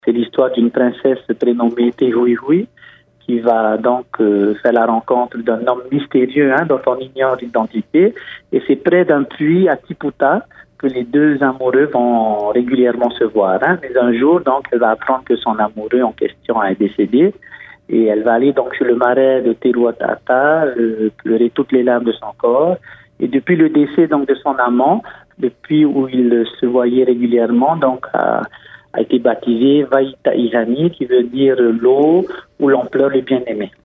C'est l'histoire d'une princesse prénommée Tehuihui qui va donc faire la rencontre d'un homme mystérieux dont on ignore l'identité. Et c'est près d'un puits à Tiputa que les deux amoureux vont régulièrement se voir. Mais un jour, donc, elle va apprendre que son amoureux en question est décédé. Et elle va aller donc sur le marais de Teruatata, pleurer toutes les larmes de son corps. Et depuis le décès donc de son amant, depuis où il se voyait régulièrement, donc a été baptisé Vaïta Ihani, qui veut dire l'eau où l'on pleure le bien-aimé.